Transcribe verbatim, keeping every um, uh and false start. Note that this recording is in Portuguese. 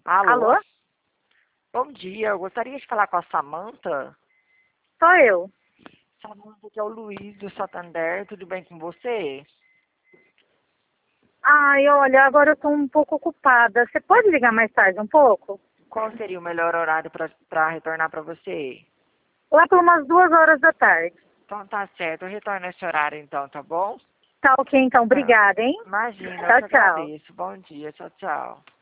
Alô? Alô? Bom dia, eu gostaria de falar com a Samanta. Sou eu. Samanta, que é o Luiz do Santander, tudo bem com você? Ai, olha, agora eu tô um pouco ocupada. Você pode ligar mais tarde um pouco? Qual seria o melhor horário para retornar para você? Lá por umas duas horas da tarde. Então tá certo, eu retorno esse horário então, tá bom? Tá ok, então. Tá. Obrigada, hein? Imagina, eu Tchau, que tchau. agradeço. Bom dia, tchau, tchau.